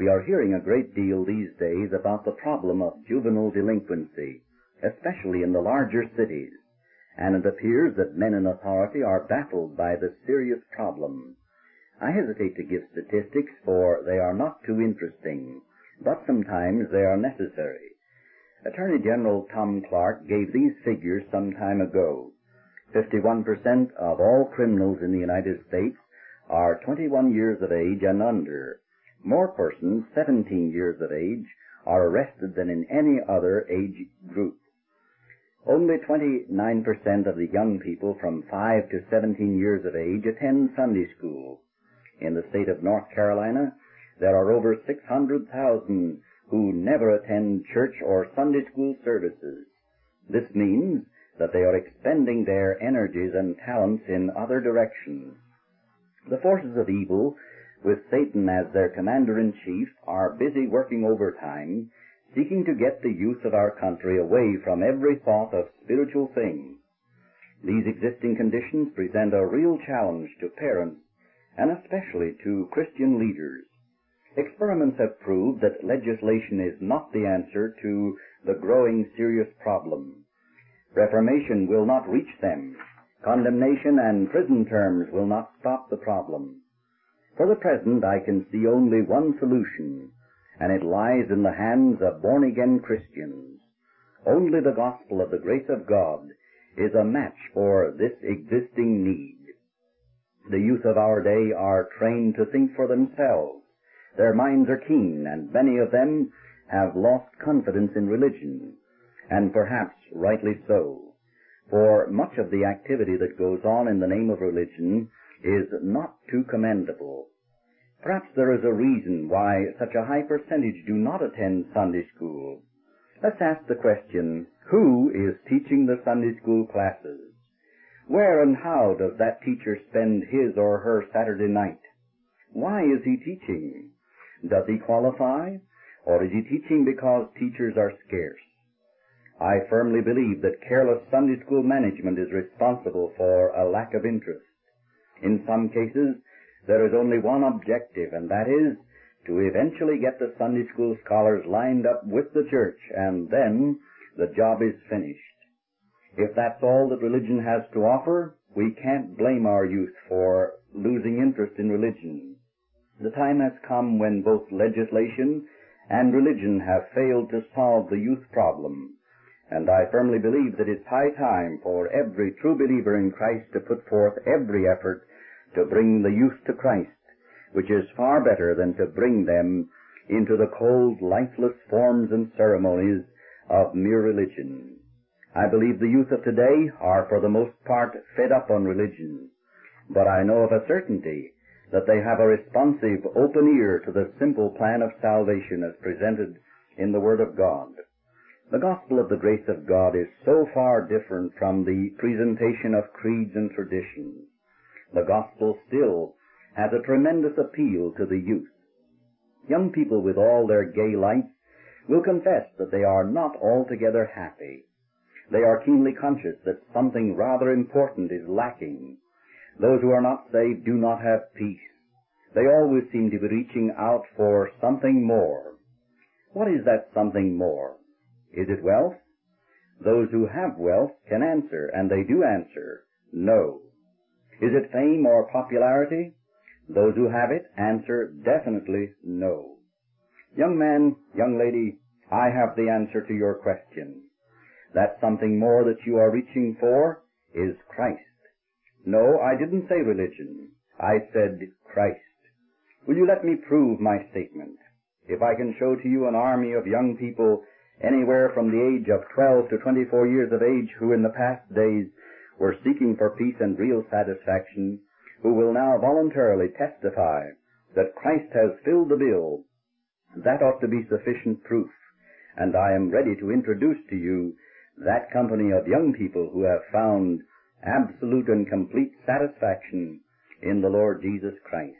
We are hearing a great deal these days about the problem of juvenile delinquency, especially in the larger cities, and it appears that men in authority are baffled by this serious problem. I hesitate to give statistics, for they are not too interesting, but sometimes they are necessary. Attorney General Tom Clark gave these figures some time ago. 51% of all criminals in the United States are 21 years of age and under. More persons, 17 years of age, are arrested than in any other age group. Only 29% of the young people from 5 to 17 years of age attend Sunday school. In the state of North Carolina, there are over 600,000 who never attend church or Sunday school services. This means that they are expending their energies and talents in other directions. The forces of evil, with Satan as their commander-in-chief, are busy working overtime, seeking to get the youth of our country away from every thought of spiritual things. These existing conditions present a real challenge to parents, and especially to Christian leaders. Experiments have proved that legislation is not the answer to the growing serious problem. Reformation will not reach them. Condemnation and prison terms will not stop the problem. For the present, I can see only one solution, and it lies in the hands of born-again Christians. Only the gospel of the grace of God is a match for this existing need. The youth of our day are trained to think for themselves. Their minds are keen, and many of them have lost confidence in religion, and perhaps rightly so, for much of the activity that goes on in the name of religion is not too commendable. Perhaps there is a reason why such a high percentage do not attend Sunday school. Let's ask the question, who is teaching the Sunday school classes? Where and how does that teacher spend his or her Saturday night? Why is he teaching? Does he qualify, or is he teaching because teachers are scarce? I firmly believe that careless Sunday school management is responsible for a lack of interest. In some cases, there is only one objective, and that is to eventually get the Sunday school scholars lined up with the church, and then the job is finished. If that's all that religion has to offer, we can't blame our youth for losing interest in religion. The time has come when both legislation and religion have failed to solve the youth problem, and I firmly believe that it's high time for every true believer in Christ to put forth every effort to bring the youth to Christ, which is far better than to bring them into the cold, lifeless forms and ceremonies of mere religion. I believe the youth of today are for the most part fed up on religion, but I know of a certainty that they have a responsive, open ear to the simple plan of salvation as presented in the Word of God. The gospel of the grace of God is so far different from the presentation of creeds and traditions. The gospel still has a tremendous appeal to the youth. Young people with all their gay lights will confess that they are not altogether happy. They are keenly conscious that something rather important is lacking. Those who are not saved do not have peace. They always seem to be reaching out for something more. What is that something more? Is it wealth? Those who have wealth can answer, and they do answer, no. Is it fame or popularity? Those who have it answer definitely no. Young man, young lady, I have the answer to your question. That something more that you are reaching for is Christ. No, I didn't say religion. I said Christ. Will you let me prove my statement? If I can show to you an army of young people anywhere from the age of 12 to 24 years of age who in the past days were seeking for peace and real satisfaction, who will now voluntarily testify that Christ has filled the bill, that ought to be sufficient proof, and I am ready to introduce to you that company of young people who have found absolute and complete satisfaction in the Lord Jesus Christ.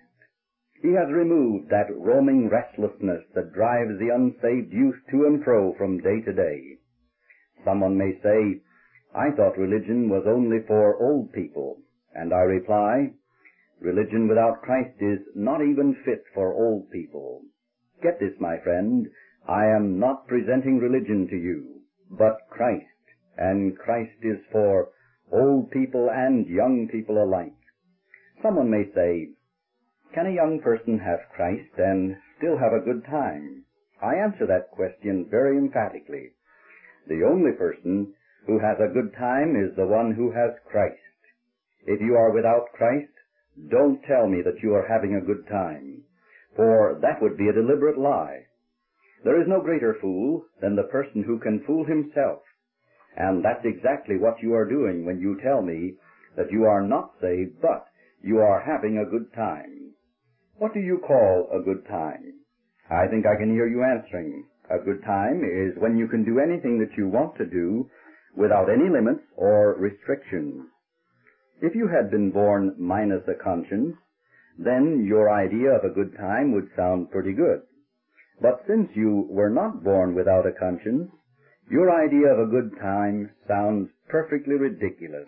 He has removed that roaming restlessness that drives the unsaved youth to and fro from day to day. Someone may say, I thought religion was only for old people, and I reply, religion without Christ is not even fit for old people. Get this, my friend, I am not presenting religion to you, but Christ, and Christ is for old people and young people alike. Someone may say, can a young person have Christ and still have a good time? I answer that question very emphatically. The only person who has a good time is the one who has Christ. If you are without Christ, don't tell me that you are having a good time, for that would be a deliberate lie. There is no greater fool than the person who can fool himself, and that's exactly what you are doing when you tell me that you are not saved, but you are having a good time. What do you call a good time? I think I can hear you answering. A good time is when you can do anything that you want to do without any limits or restrictions. If you had been born minus a conscience, then your idea of a good time would sound pretty good. But since you were not born without a conscience, your idea of a good time sounds perfectly ridiculous.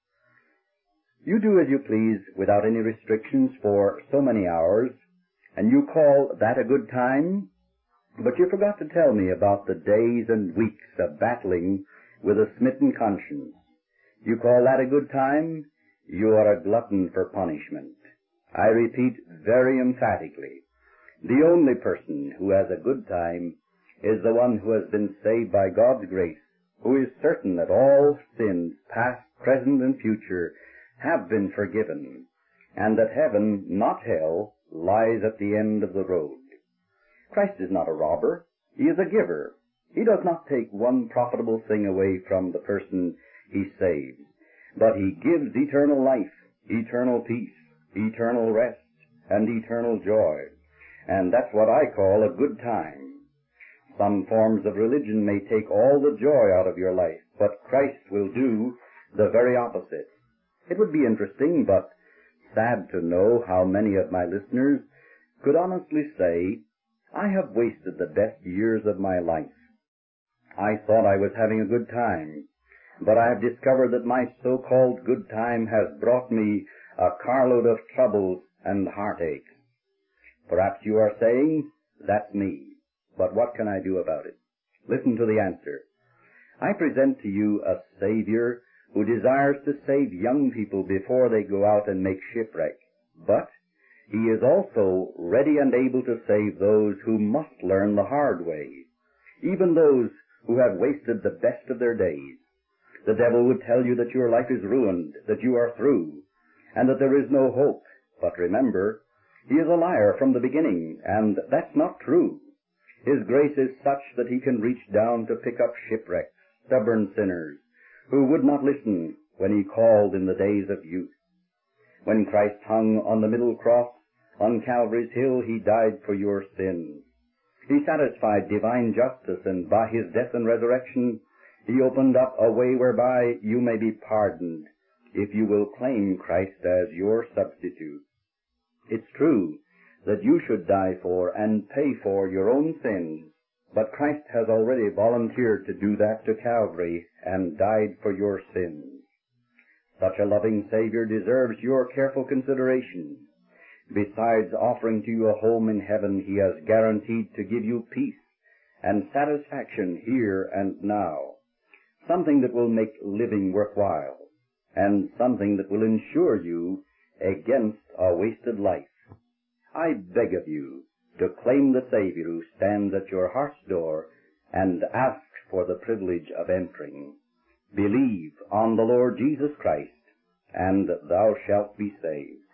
You do as you please without any restrictions for so many hours, and you call that a good time? But you forgot to tell me about the days and weeks of battling with a smitten conscience. You call that a good time? You are a glutton for punishment. I repeat very emphatically, the only person who has a good time is the one who has been saved by God's grace, who is certain that all sins, past, present, and future, have been forgiven, and that heaven, not hell, lies at the end of the road. Christ is not a robber. He is a giver. He does not take one profitable thing away from the person he saves, but he gives eternal life, eternal peace, eternal rest, and eternal joy. And that's what I call a good time. Some forms of religion may take all the joy out of your life, but Christ will do the very opposite. It would be interesting, but sad to know how many of my listeners could honestly say, I have wasted the best years of my life. I thought I was having a good time, but I have discovered that my so-called good time has brought me a carload of troubles and heartaches. Perhaps you are saying, that's me, but what can I do about it? Listen to the answer. I present to you a Savior who desires to save young people before they go out and make shipwreck, but he is also ready and able to save those who must learn the hard way, even those who have wasted the best of their days. The devil would tell you that your life is ruined, that you are through, and that there is no hope. But remember, he is a liar from the beginning, and that's not true. His grace is such that he can reach down to pick up shipwrecks, stubborn sinners, who would not listen when he called in the days of youth. When Christ hung on the middle cross on Calvary's hill, he died for your sins. He satisfied divine justice, and by his death and resurrection, he opened up a way whereby you may be pardoned if you will claim Christ as your substitute. It's true that you should die for and pay for your own sins, but Christ has already volunteered to do that to Calvary and died for your sins. Such a loving Savior deserves your careful consideration. Besides offering to you a home in heaven, he has guaranteed to give you peace and satisfaction here and now, something that will make living worthwhile, and something that will insure you against a wasted life. I beg of you to claim the Savior who stands at your heart's door and ask for the privilege of entering. Believe on the Lord Jesus Christ, and thou shalt be saved.